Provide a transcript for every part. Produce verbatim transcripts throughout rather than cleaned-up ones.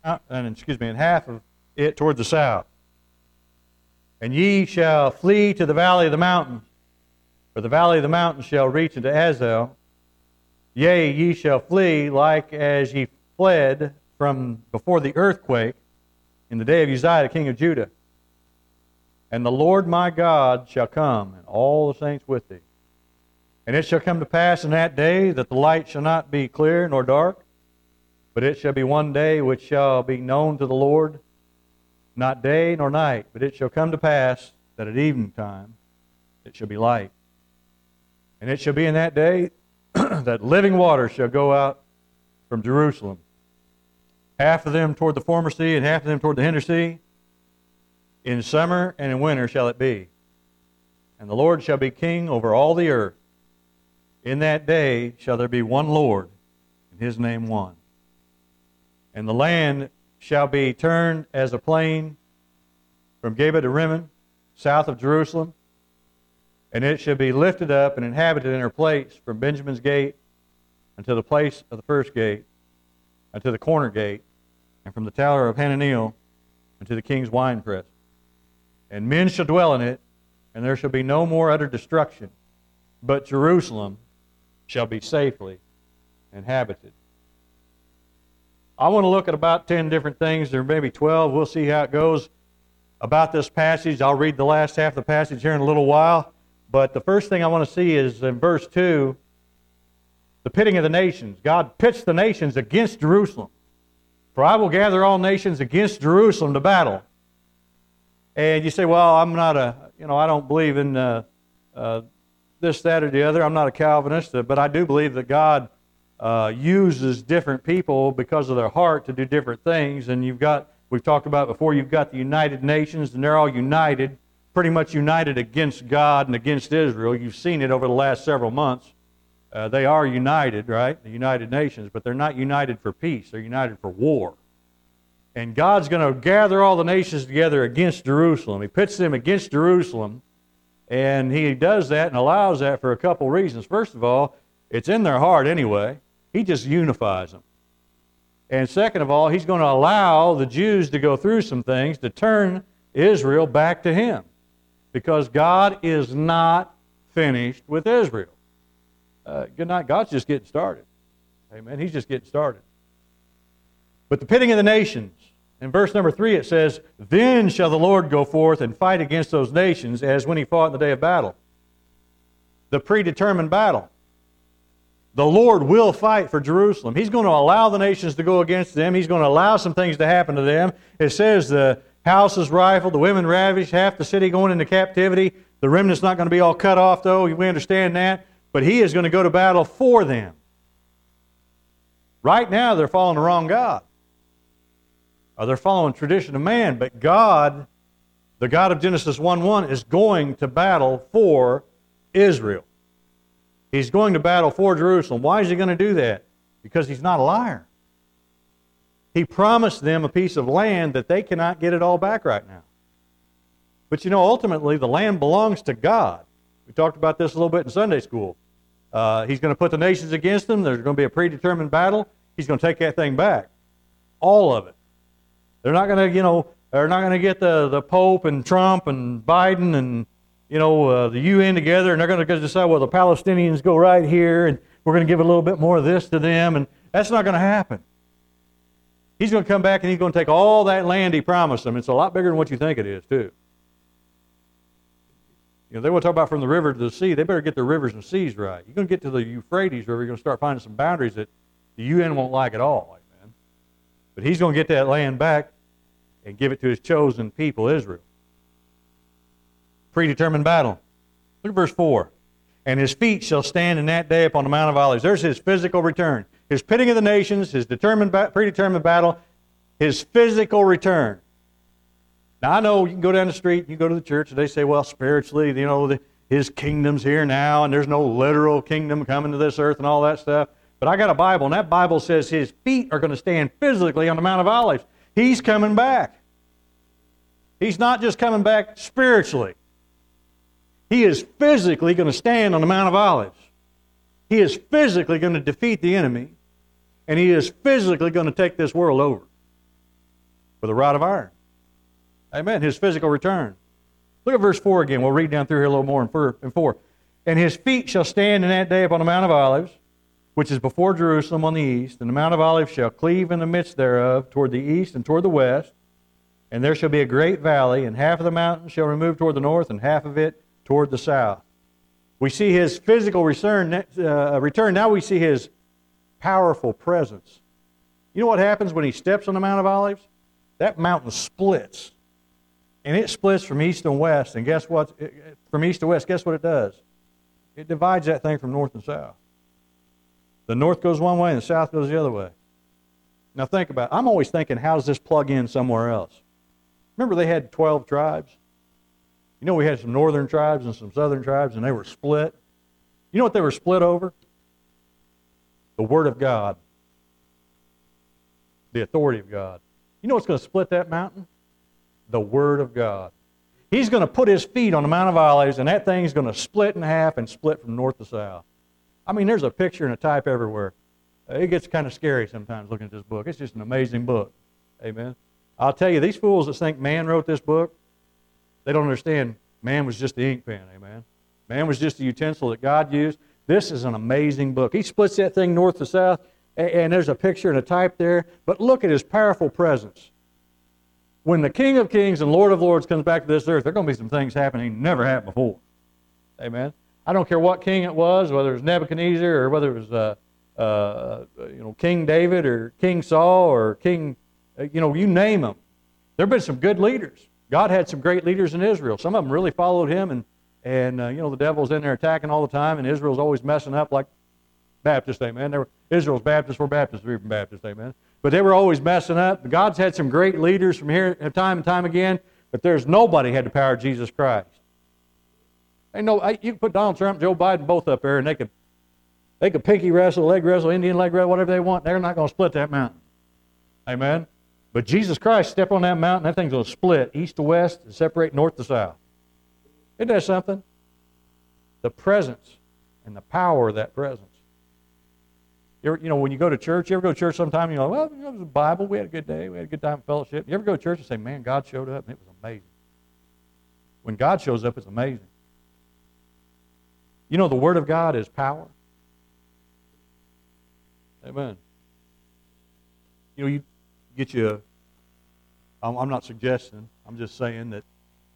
and excuse me, and half of it toward the south. And ye shall flee to the valley of the mountains, for the valley of the mountains shall reach unto Azel. Yea, ye shall flee like as ye fled from before the earthquake in the day of Uzziah, king of Judah. And the Lord my God shall come, and all the saints with thee. And it shall come to pass in that day that the light shall not be clear nor dark, but it shall be one day which shall be known to the Lord, not day nor night, but it shall come to pass that at evening time it shall be light. And it shall be in that day that living water shall go out from Jerusalem, half of them toward the former sea, and half of them toward the hinder sea. In summer and in winter shall it be. And the Lord shall be king over all the earth. In that day shall there be one Lord, and his name one. And the land shall be turned as a plain from Geba to Rimmon, south of Jerusalem. And it shall be lifted up and inhabited in her place from Benjamin's gate unto the place of the first gate, unto the corner gate, and from the tower of Hananeel unto the king's winepress. And men shall dwell in it, and there shall be no more utter destruction, but Jerusalem shall be safely inhabited. I want to look at about ten different things. There may be twelve. We'll see how it goes about this passage. I'll read the last half of the passage here in a little while. But the first thing I want to see is in verse two, the pitting of the nations. God pits the nations against Jerusalem. For I will gather all nations against Jerusalem to battle. And you say, well, I'm not a, you know, I don't believe in uh, uh, this, that, or the other. I'm not a Calvinist, but I do believe that God uh, uses different people because of their heart to do different things. And you've got, we've talked about before, you've got the United Nations, and they're all united, pretty much united against God and against Israel. You've seen it over the last several months. Uh, they are united, right? The United Nations, but they're not united for peace. They're united for war. And God's going to gather all the nations together against Jerusalem. He pits them against Jerusalem, and He does that and allows that for a couple reasons. First of all, it's in their heart anyway. He just unifies them. And second of all, He's going to allow the Jews to go through some things to turn Israel back to Him, because God is not finished with Israel. Uh, good night. God's just getting started. Amen. He's just getting started. But the pitting of the nations, in verse number three it says, then shall the Lord go forth and fight against those nations as when He fought in the day of battle. The predetermined battle. The Lord will fight for Jerusalem. He's going to allow the nations to go against them. He's going to allow some things to happen to them. It says the house is rifled, the women ravished, half the city going into captivity. The remnant's not going to be all cut off, though. We understand that. But He is going to go to battle for them. Right now, they're following the wrong God. Or they're following tradition of man. But God, the God of Genesis one one, is going to battle for Israel. He's going to battle for Jerusalem. Why is He going to do that? Because He's not a liar. He promised them a piece of land that they cannot get it all back right now. But you know, ultimately, the land belongs to God. We talked about this a little bit in Sunday school. Uh, he's going to put the nations against them. There's going to be a predetermined battle. He's going to take that thing back. All of it. They're not going to, you know, they're not going to get the, the Pope and Trump and Biden and, you know, uh, the U N together, and they're going to decide, well, the Palestinians go right here, and we're going to give a little bit more of this to them, and that's not going to happen. He's going to come back, and He's going to take all that land He promised them. It's a lot bigger than what you think it is, too. You know, they want to talk about from the river to the sea. They better get their rivers and seas right. You're going to get to the Euphrates River, you're going to start finding some boundaries that the U N won't like at all. Amen. But He's going to get that land back and give it to His chosen people, Israel. Predetermined battle. Look at verse four. And His feet shall stand in that day upon the Mount of Olives. There's His physical return. His pitting of the nations, His determined, predetermined battle, His physical return. Now, I know you can go down the street, you go to the church, and they say, well, spiritually, you know, the, His kingdom's here now, and there's no literal kingdom coming to this earth and all that stuff. But I got a Bible, and that Bible says His feet are going to stand physically on the Mount of Olives. He's coming back. He's not just coming back spiritually. He is physically going to stand on the Mount of Olives. He is physically going to defeat the enemy, and He is physically going to take this world over. with a rod of iron. Amen. His physical return. Look at verse four again. We'll read down through here a little more in four. And his feet shall stand in that day upon the Mount of Olives, which is before Jerusalem on the east, and the Mount of Olives shall cleave in the midst thereof toward the east and toward the west, and there shall be a great valley, and half of the mountain shall remove toward the north, and half of it toward the south. We see his physical return. Uh, return. Now we see his powerful presence. You know what happens when he steps on the Mount of Olives? That mountain splits. And it splits from east and west. And guess what? From east to west, guess what it does? It divides that thing from north and south. The north goes one way and the south goes the other way. Now think about it. I'm always thinking, how does this plug in somewhere else? Remember they had twelve tribes? You know we had some northern tribes and some southern tribes, and they were split. You know what they were split over? The Word of God. The authority of God. You know what's going to split that mountain? The Word of God. He's going to put his feet on the Mount of Olives, and that thing's going to split in half and split from north to south. I mean, there's a picture and a type everywhere. It gets kind of scary sometimes looking at this book. It's just an amazing book. Amen. I'll tell you, these fools that think man wrote this book, they don't understand man was just the ink pen. Amen. Man was just the utensil that God used. This is an amazing book. He splits that thing north to south, and there's a picture and a type there. But look at his powerful presence. When the King of Kings and Lord of Lords comes back to this earth, there are going to be some things happening never happened before. Amen. I don't care what king it was, whether it was Nebuchadnezzar or whether it was uh, uh, you know King David or King Saul or King, uh, you know, you name them. There have been some good leaders. God had some great leaders in Israel. Some of them really followed him, and and uh, you know the devil's in there attacking all the time, and Israel's always messing up like Baptists. Amen. They were, Israel's Baptists were Baptists. We were Baptists. Amen. But they were always messing up. God's had some great leaders from here time and time again, but there's nobody had the power of Jesus Christ. Ain't no, you can put Donald Trump and Joe Biden both up there, and they could, they could pinky wrestle, leg wrestle, Indian leg wrestle, whatever they want. They're not going to split that mountain. Amen? But Jesus Christ step on that mountain, that thing's going to split east to west and separate north to south. Isn't that something? The presence and the power of that presence. You, ever, you know, when you go to church, you ever go to church sometime, you know, well, you know, it was a Bible, we had a good day, we had a good time in fellowship. You ever go to church and say, man, God showed up, and it was amazing. When God shows up, it's amazing. You know, the Word of God is power. Amen. You know, you get you, a, I'm, I'm not suggesting, I'm just saying that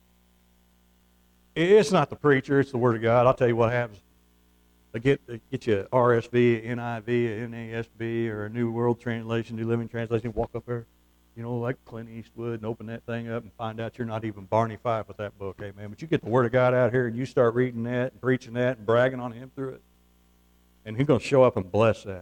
it's not the preacher, it's the Word of God. I'll tell you what happens. They get, they get you a R S V, N I V, a N A S B, or a New World Translation, New Living Translation, walk up there, you know, like Clint Eastwood, and open that thing up and find out you're not even Barney Fife with that book, amen. But you get the Word of God out here and you start reading that and preaching that and bragging on Him through it. And He's going to show up and bless that.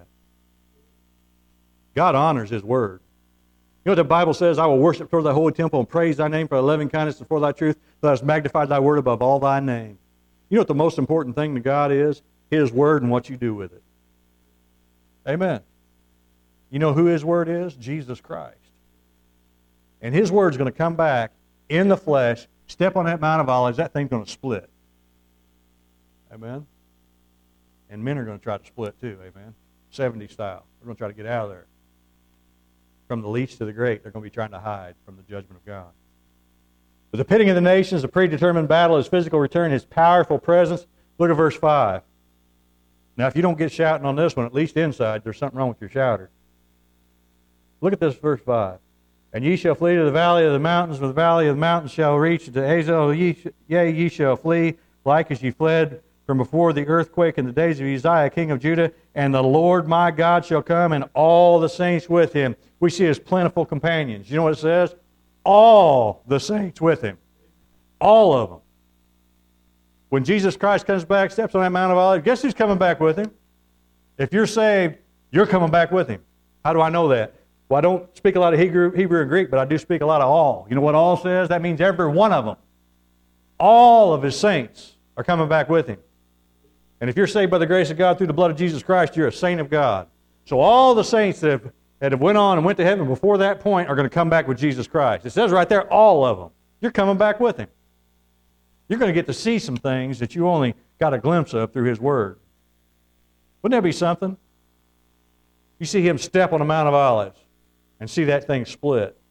God honors His Word. You know what the Bible says? I will worship toward thy holy temple and praise thy name for thy loving kindness and for thy truth. Thou hast magnified thy word above all thy name. You know what the most important thing to God is? His Word and what you do with it. Amen. You know who His Word is? Jesus Christ. And His Word's going to come back in the flesh, step on that Mount of Olives, that thing's going to split. Amen. And men are going to try to split too, amen. seventies style. They're going to try to get out of there. From the least to the great, they're going to be trying to hide from the judgment of God. But the pitting of the nations, the predetermined battle, His physical return, His powerful presence. Look at verse five. Now, if you don't get shouting on this one, at least inside, there's something wrong with your shouter. Look at this verse five. And ye shall flee to the valley of the mountains, for the valley of the mountains shall reach to Hazel. Ye, yea, ye shall flee, like as ye fled from before the earthquake in the days of Uzziah, king of Judah. And the Lord my God shall come, and all the saints with Him. We see His plentiful companions. You know what it says? All the saints with Him. All of them. When Jesus Christ comes back, steps on that Mount of Olives, guess who's coming back with Him? If you're saved, you're coming back with Him. How do I know that? Well, I don't speak a lot of Hebrew, Hebrew and Greek, but I do speak a lot of all. You know what all says? That means every one of them. All of His saints are coming back with Him. And if you're saved by the grace of God through the blood of Jesus Christ, you're a saint of God. So all the saints that have, that have went on and went to heaven before that point are going to come back with Jesus Christ. It says right there, all of them. You're coming back with Him. You're going to get to see some things that you only got a glimpse of through His Word. Wouldn't that be something? You see Him step on the Mount of Olives and see that thing split.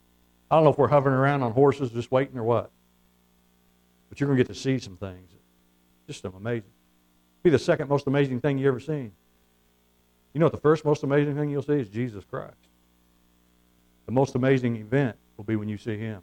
I don't know if we're hovering around on horses just waiting or what. But you're going to get to see some things. Just amazing. Be the second most amazing thing you ever seen. You know what the first most amazing thing you'll see is Jesus Christ. The most amazing event will be when you see Him.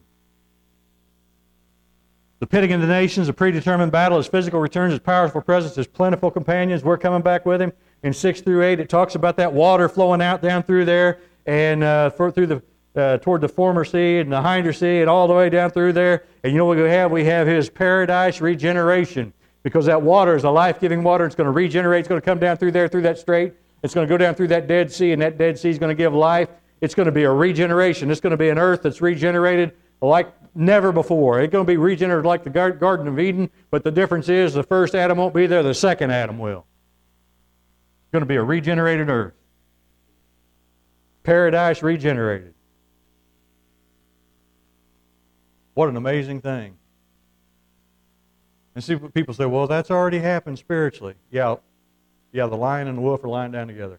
The pitting of the nations, a predetermined battle, His physical returns, His powerful presence, His plentiful companions. We're coming back with Him. In six through eight, it talks about that water flowing out down through there and uh, for, through the uh, toward the former sea and the hinder sea and all the way down through there. And you know what we have? We have His paradise regeneration, because that water is a life-giving water. It's going to regenerate. It's going to come down through there, through that strait. It's going to go down through that Dead Sea, and that Dead Sea is going to give life. It's going to be a regeneration. It's going to be an earth that's regenerated like never before. It's going to be regenerated like the Garden of Eden, but the difference is the first Adam won't be there, the second Adam will. It's going to be a regenerated earth. Paradise regenerated. What an amazing thing. And see, people say, well, that's already happened spiritually. Yeah, yeah, the lion and the wolf are lying down together.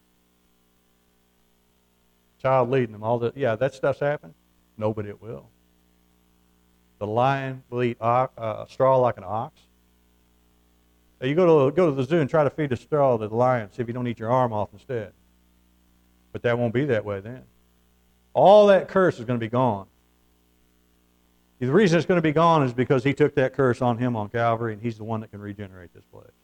Child leading them, all that. Yeah, that stuff's happened. No, but it will. The lion will eat uh, straw like an ox. Now you go to go to the zoo and try to feed a straw to the lion, see if you don't eat your arm off instead. But that won't be that way then. All that curse is going to be gone. The reason it's going to be gone is because He took that curse on Him on Calvary, and He's the one that can regenerate this place.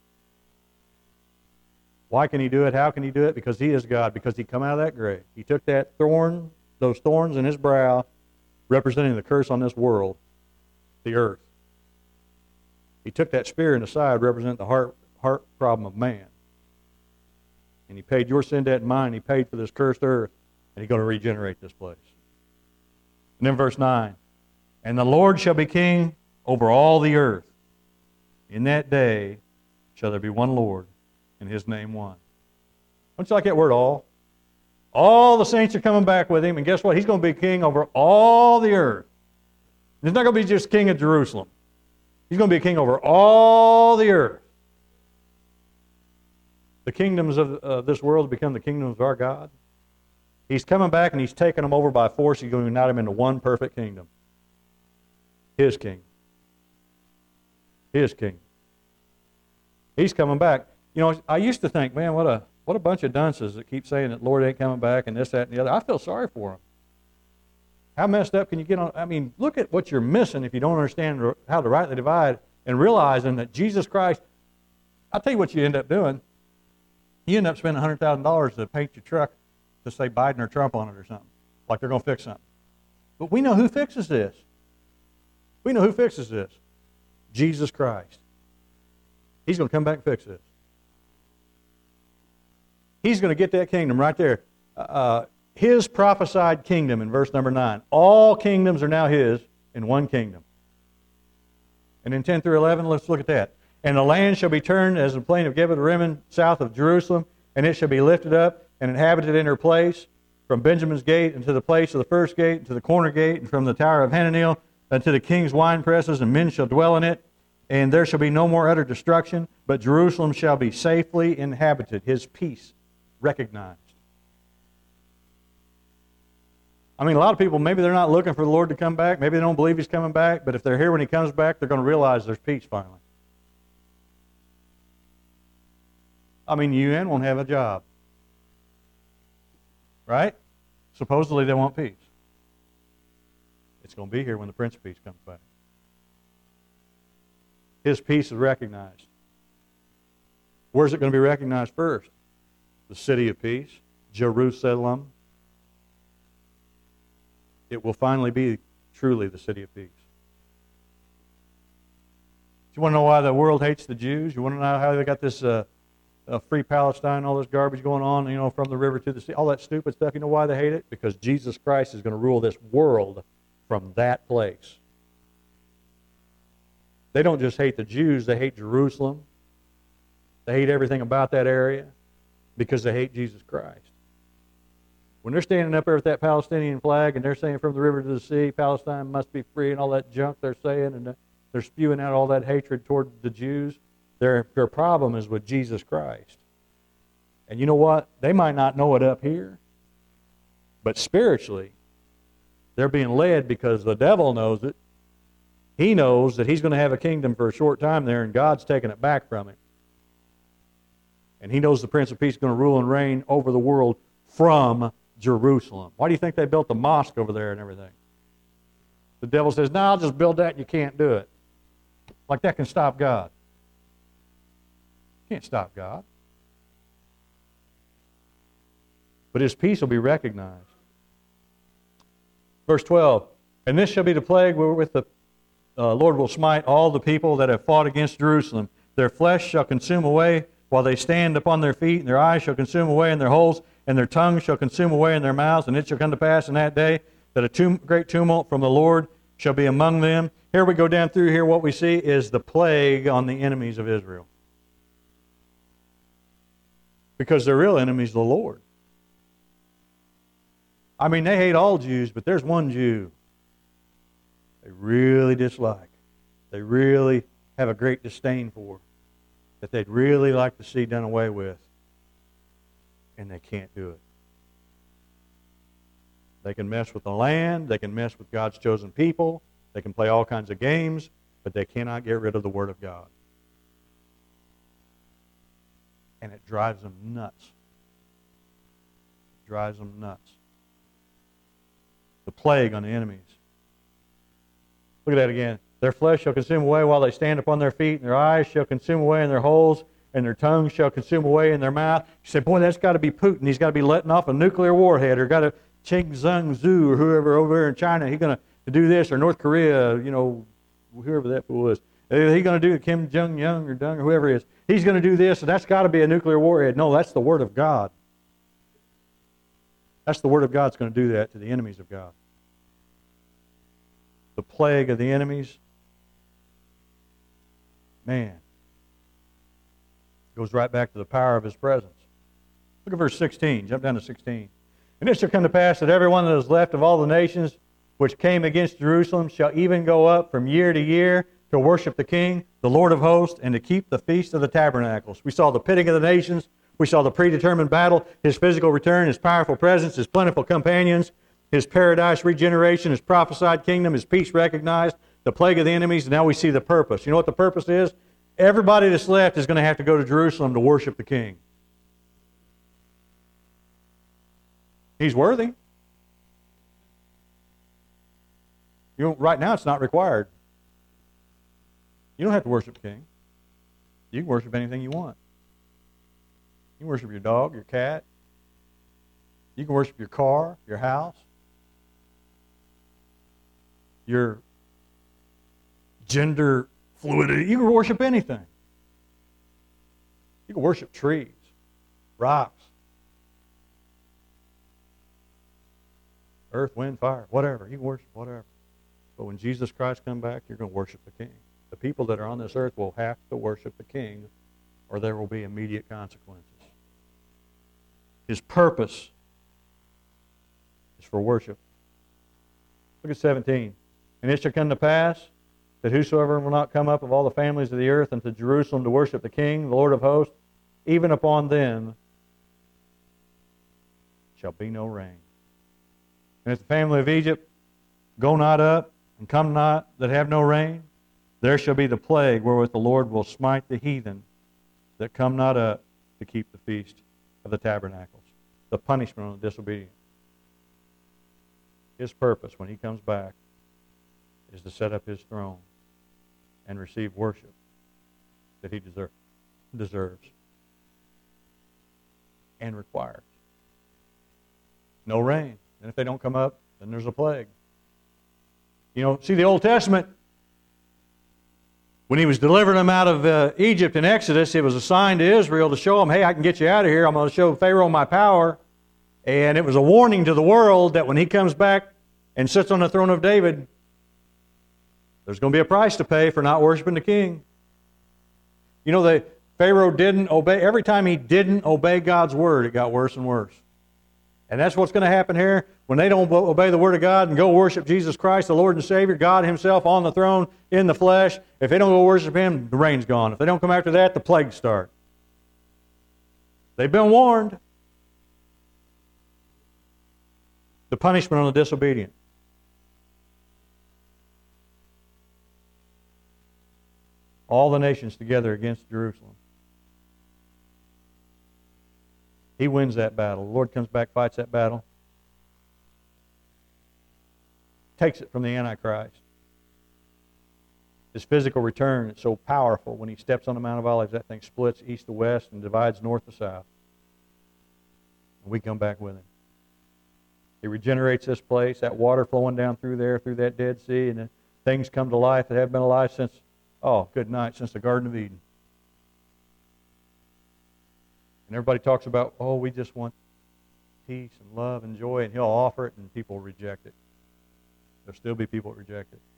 Why can He do it? How can He do it? Because He is God. Because He come out of that grave. He took that thorn, those thorns in His brow, representing the curse on this world, the earth. He took that spear in the side, representing the heart heart problem of man. And He paid your sin debt and mine. He paid for this cursed earth, and He's going to regenerate this place. And then verse nine. And the Lord shall be king over all the earth. In that day shall there be one Lord, and His name one. Don't you like that word, all? All the saints are coming back with Him, and guess what? He's going to be king over all the earth. He's not going to be just king of Jerusalem. He's going to be king over all the earth. The kingdoms of uh, this world become the kingdoms of our God. He's coming back, and He's taking them over by force. He's going to unite them into one perfect kingdom. His kingdom. His kingdom. He's coming back. You know, I used to think, man, what a what a bunch of dunces that keep saying that Lord ain't coming back and this, that, and the other. I feel sorry for them. How messed up can you get on? I mean, look at what you're missing if you don't understand how to rightly divide and realizing that Jesus Christ, I'll tell you what you end up doing. You end up spending one hundred thousand dollars to paint your truck to say Biden or Trump on it or something, like they're going to fix something. But we know who fixes this. We know who fixes this. Jesus Christ. He's going to come back and fix this. He's going to get that kingdom right there. Uh, his prophesied kingdom in verse number nine. All kingdoms are now His in one kingdom. And in ten through eleven, let's look at that. And the land shall be turned as the plain of Gibeah-Rimmon, south of Jerusalem, and it shall be lifted up and inhabited in her place, from Benjamin's gate into the place of the first gate, and to the corner gate, and from the tower of Hananel unto the king's wine presses, and men shall dwell in it, and there shall be no more utter destruction, but Jerusalem shall be safely inhabited, His peace recognized. I mean, a lot of people, maybe they're not looking for the Lord to come back, maybe they don't believe He's coming back, but if they're here when He comes back, they're going to realize there's peace finally. I mean, U N won't have a job. Right? Supposedly they want peace. It's going to be here when the Prince of Peace comes back. His peace is recognized. Where's it going to be recognized first? The city of peace, Jerusalem. It will finally be truly the city of peace. You want to know why the world hates the Jews? You want to know how they got this uh, uh, free Palestine, all this garbage going on, you know, from the river to the sea, all that stupid stuff? You know why they hate it? Because Jesus Christ is going to rule this world from that place. They don't just hate the Jews, they hate Jerusalem. They hate everything about that area because they hate Jesus Christ. When they're standing up there with that Palestinian flag and they're saying from the river to the sea, Palestine must be free and all that junk they're saying, and they're spewing out all that hatred toward the Jews, their, their problem is with Jesus Christ. And you know what? They might not know it up here, but spiritually, They're being led because the devil knows it. He knows that he's going to have a kingdom for a short time there, and God's taking it back from him. And he knows the Prince of Peace is going to rule and reign over the world from Jerusalem. Why do you think they built the mosque over there and everything? The devil says, no, I'll just build that and you can't do it. Like that can stop God. Can't stop God. But his peace will be recognized. Verse twelve, and this shall be the plague wherewith the uh, Lord will smite all the people that have fought against Jerusalem. Their flesh shall consume away while they stand upon their feet, and their eyes shall consume away in their holes, and their tongues shall consume away in their mouths. And it shall come to pass in that day that a tum- great tumult from the Lord shall be among them. Here we go down through here. What we see is the plague on the enemies of Israel. Because their real enemy is the Lord. I mean, they hate all Jews, but there's one Jew they really dislike. They really have a great disdain for. That they'd really like to see done away with. And they can't do it. They can mess with the land. They can mess with God's chosen people. They can play all kinds of games. But they cannot get rid of the Word of God. And it drives them nuts. It drives them nuts. The plague on the enemies. Look at that again. Their flesh shall consume away while they stand upon their feet, and their eyes shall consume away in their holes, and their tongues shall consume away in their mouth. You say, boy, that's got to be Putin. He's got to be letting off a nuclear warhead, or got to Ching Zheng Zhu, or whoever over there in China, he's going to do this, or North Korea, you know, whoever that fool is. He's going to do Kim Jong-un or Dung or whoever it is. He's going to do this, and that's got to be a nuclear warhead. No, that's the Word of God. That's the Word of God that's going to do that to the enemies of God. The plague of the enemies. Man. Goes right back to the power of His presence. Look at verse sixteen. Jump down to sixteen. And it shall come to pass that every one that is left of all the nations which came against Jerusalem shall even go up from year to year to worship the King, the Lord of hosts, and to keep the feast of the tabernacles. We saw the pitting of the nations. We saw the predetermined battle, His physical return, His powerful presence, His plentiful companions, His paradise regeneration, His prophesied kingdom, His peace recognized, the plague of the enemies, and now we see the purpose. You know what the purpose is? Everybody that's left is going to have to go to Jerusalem to worship the King. He's worthy. You know, right now it's not required. You don't have to worship the King. You can worship anything you want. You can worship your dog, your cat. You can worship your car, your house, your gender fluidity. You can worship anything. You can worship trees, rocks, earth, wind, fire, whatever. You can worship whatever. But when Jesus Christ comes back, you're going to worship the King. The people that are on this earth will have to worship the King, or there will be immediate consequences. His purpose is for worship. Look at seventeen. And it shall come to pass that whosoever will not come up of all the families of the earth unto Jerusalem to worship the King, the Lord of hosts, even upon them shall be no rain. And if the family of Egypt go not up and come not that have no rain, there shall be the plague wherewith the Lord will smite the heathen that come not up to keep the feast of the tabernacles. The punishment on the disobedient. His purpose when He comes back is to set up His throne and receive worship that He deserve, deserves and requires. No rain. And if they don't come up, then there's a plague. You know, see the Old Testament, when He was delivering them out of uh, Egypt in Exodus, it was a sign to Israel to show them, hey, I can get you out of here. I'm going to show Pharaoh my power. And it was a warning to the world that when he comes back and sits on the throne of David, there's going to be a price to pay for not worshiping the King. You know, the Pharaoh didn't obey. Every time he didn't obey God's word, it got worse and worse. And that's what's going to happen here. When they don't obey the Word of God and go worship Jesus Christ, the Lord and Savior, God Himself on the throne in the flesh, if they don't go worship Him, the rain's gone. If they don't come after that, the plagues start. They've been warned. The punishment on the disobedient. all the nations together against Jerusalem. He wins that battle. The Lord comes back, fights that battle, takes it from the Antichrist. His physical return is so powerful. When he steps on the Mount of Olives, that thing splits east to west and divides north to south. And we come back with him. He regenerates this place, that water flowing down through there, through that Dead Sea, and then things come to life that have been alive since, oh, good night, since the Garden of Eden. And everybody talks about, oh, we just want peace and love and joy, and he'll offer it, and people reject it. There'll still be people that reject it.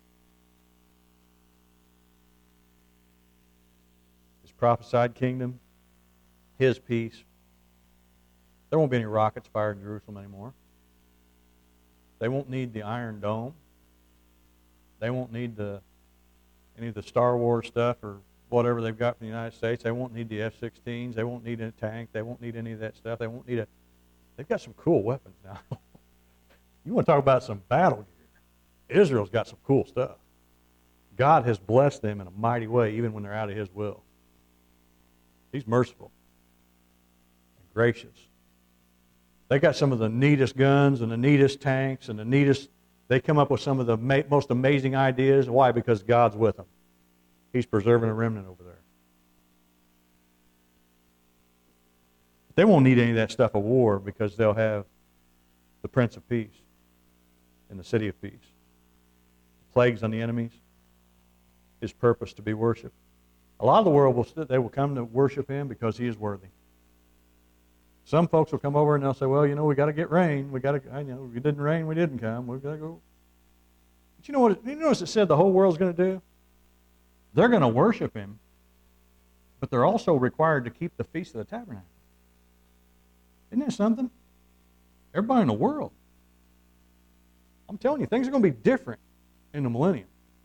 His prophesied kingdom, his peace. There won't be any rockets fired in Jerusalem anymore. They won't need the Iron Dome. They won't need the any of the Star Wars stuff or whatever they've got from the United States. They won't need the F sixteens. They won't need a tank. They won't need any of that stuff. They won't need a... They've got some cool weapons now. You want to talk about some battle gear. Israel's got some cool stuff. God has blessed them in a mighty way, even when they're out of his will. He's merciful and gracious. They got some of the neatest guns and the neatest tanks and the neatest... They come up with some of the ma- most amazing ideas. Why? Because God's with them. He's preserving a remnant over there. They won't need any of that stuff of war because they'll have the Prince of Peace in the city of peace. Plagues on the enemies. His purpose to be worshipped. A lot of the world will st- they will come to worship him because he is worthy. Some folks will come over and they'll say, well, you know, we got to get rain. We got to, you know, if it didn't rain, we didn't come. We've got to go. But you know what? You notice it said the whole world's going to do? They're going to worship him, but they're also required to keep the Feast of the Tabernacle. Isn't that something? Everybody in the world. I'm telling you, things are going to be different in the millennium.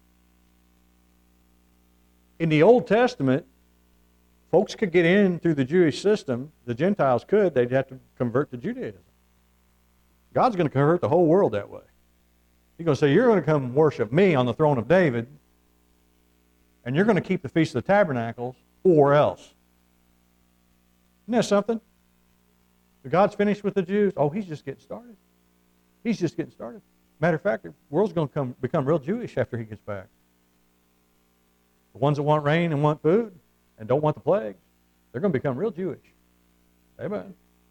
In the Old Testament, folks could get in through the Jewish system. The Gentiles could. They'd have to convert to Judaism. God's going to convert the whole world that way. He's going to say, you're going to come worship me on the throne of David, and you're going to keep the Feast of the Tabernacles, or else. Isn't that something? If God's finished with the Jews, oh, he's just getting started. He's just getting started. Matter of fact, the world's going to come, become real Jewish after he gets back. The ones that want rain and want food and don't want the plagues, they're going to become real Jewish. Amen.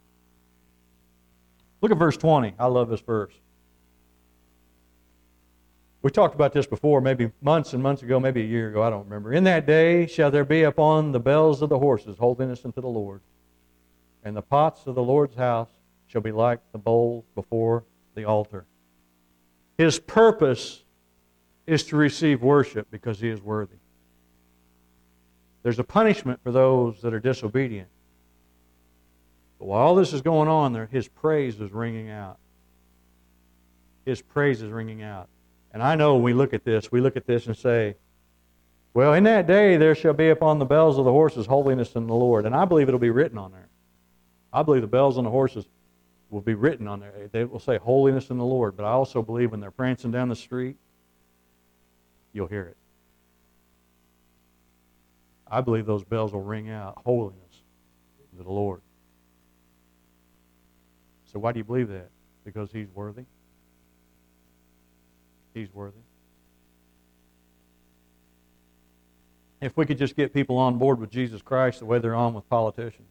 Look at verse twenty. I love this verse. We talked about this before, maybe months and months ago, maybe a year ago, I don't remember. In that day shall there be upon the bells of the horses holiness unto the Lord, and the pots of the Lord's house shall be like the bowls before the altar. His purpose is to receive worship because he is worthy. There's a punishment for those that are disobedient. But while all this is going on there, his praise is ringing out. His praise is ringing out. And I know when we look at this, we look at this and say, well, in that day there shall be upon the bells of the horses holiness in the Lord. And I believe it'll be written on there. I believe the bells on the horses will be written on there. They will say holiness in the Lord. But I also believe when they're prancing down the street, you'll hear it. I believe those bells will ring out holiness to the Lord. So why do you believe that? Because he's worthy. He's worthy. If we could just get people on board with Jesus Christ the way they're on with politicians.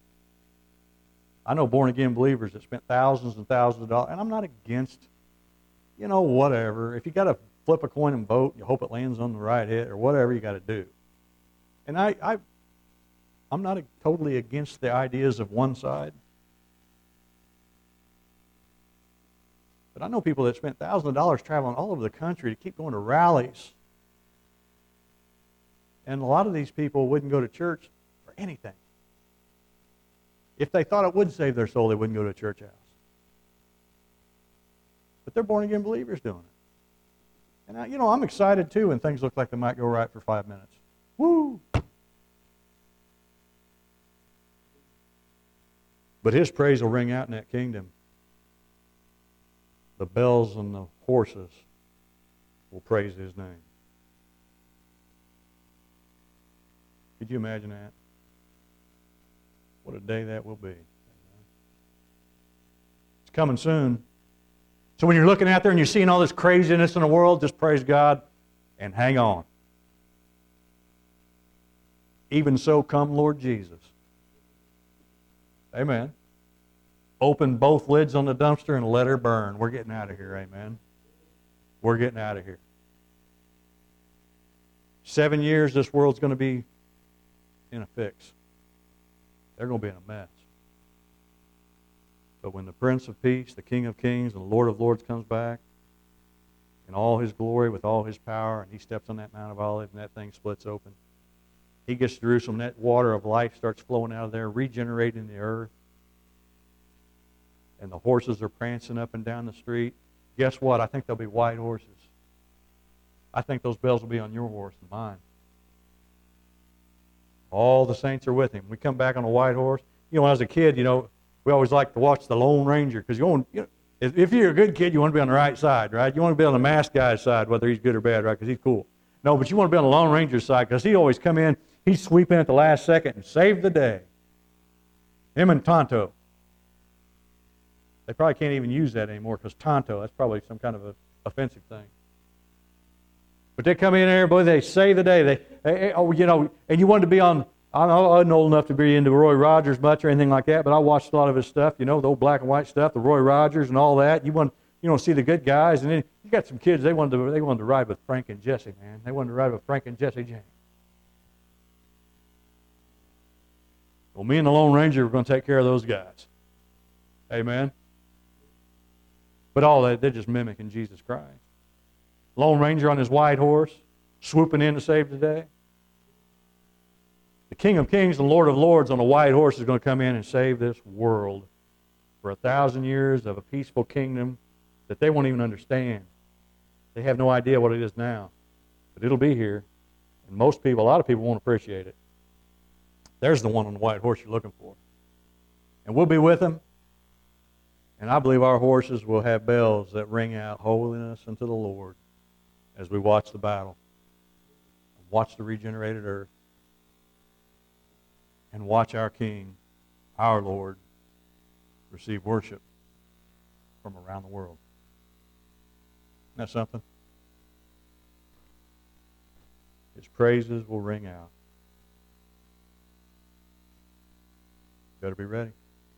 I know born-again believers that spent thousands and thousands of dollars, and I'm not against, you know, whatever. If you got to flip a coin and vote, you hope it lands on the right head or whatever you got to do. And I, I, I'm not a, totally against the ideas of one side. But I know people that spent thousands of dollars traveling all over the country to keep going to rallies. And a lot of these people wouldn't go to church for anything. If they thought it would save their soul, they wouldn't go to a church house. But they're born-again believers doing it. And, I, you know, I'm excited, too, when things look like they might go right for five minutes. Woo! But his praise will ring out in that kingdom. The bells and the horses will praise his name. Could you imagine that? What a day that will be. It's coming soon. So when you're looking out there and you're seeing all this craziness in the world, just praise God and hang on. Even so, come Lord Jesus. Amen. Open both lids on the dumpster and let her burn. We're getting out of here. Amen. We're getting out of here. Seven years, this world's going to be in a fix. They're going to be in a mess. But when the Prince of Peace, the King of Kings, and the Lord of Lords comes back in all His glory with all His power, and He steps on that Mount of Olives and that thing splits open, He gets to Jerusalem, that water of life starts flowing out of there, regenerating the earth, and the horses are prancing up and down the street. Guess what? I think there'll be white horses. I think those bells will be on your horse and mine. All the saints are with Him. We come back on a white horse. You know, when I was a kid, you know, we always liked to watch the Lone Ranger because you want, you know, if you're a good kid, you want to be on the right side, right? You want to be on the masked guy's side, whether he's good or bad, right? Because he's cool. No, but you want to be on the Lone Ranger's side because he always come in, he'd sweep in at the last second and save the day. Him and Tonto. They probably can't even use that anymore because Tonto, that's probably some kind of a offensive thing. But they come in there, boy, they save the day. They, they oh, you know, and you wanted to be on. I wasn't old enough to be into Roy Rogers much or anything like that, but I watched a lot of his stuff. You know, the old black and white stuff, the Roy Rogers and all that. You want, you know, see the good guys, and then you got some kids. They wanted to, they wanted to ride with Frank and Jesse, man. They wanted to ride with Frank and Jesse James. Well, me and the Lone Ranger were going to take care of those guys. Amen. But all that, they're just mimicking Jesus Christ. Lone Ranger on his white horse, swooping in to save the day. The King of Kings and Lord of Lords on a white horse is going to come in and save this world for a thousand years of a peaceful kingdom that they won't even understand. They have no idea what it is now. But it'll be here. And most people, a lot of people won't appreciate it. There's the one on the white horse you're looking for. And we'll be with him. And I believe our horses will have bells that ring out holiness unto the Lord as we watch the battle. Watch the regenerated earth. And watch our King, our Lord, receive worship from around the world. Isn't that something? His praises will ring out. Better be ready.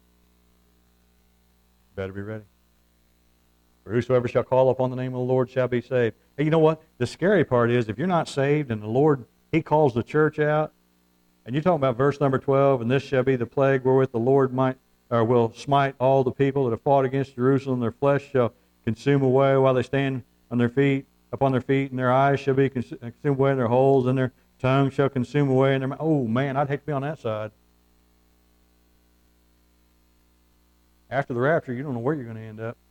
Better be ready. For whosoever shall call upon the name of the Lord shall be saved. Hey, you know what? The scary part is if you're not saved and the Lord, He calls the church out, and you're talking about verse number twelve, and this shall be the plague wherewith the Lord might or will smite all the people that have fought against Jerusalem. Their flesh shall consume away while they stand on their feet, upon their feet, and their eyes shall be consumed away in their holes, and their tongue shall consume away in their mouth. Oh, man, I'd hate to be on that side. After the rapture, you don't know where you're going to end up.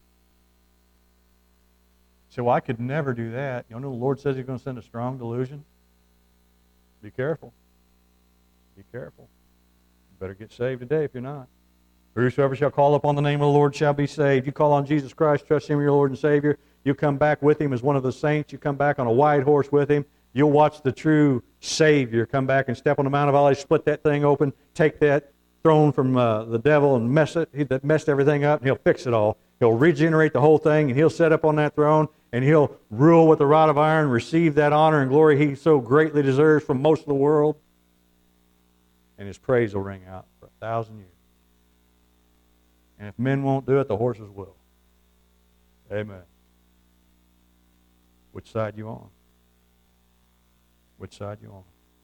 So well, I could never do that. You know, the Lord says He's going to send a strong delusion. Be careful. Be careful. You better get saved today if you're not. For whosoever shall call upon the name of the Lord shall be saved. You call on Jesus Christ, trust Him your Lord and Savior. You come back with Him as one of the saints. You come back on a white horse with Him. You'll watch the true Savior come back and step on the Mount of Olives, split that thing open, take that throne from uh, the devil and mess it. He that messed everything up, and He'll fix it all. He'll regenerate the whole thing, and He'll set up on that throne, and He'll rule with a rod of iron, receive that honor and glory He so greatly deserves from most of the world. And His praise will ring out for a thousand years. And if men won't do it, the horses will. Amen. Which side you on? Which side you on?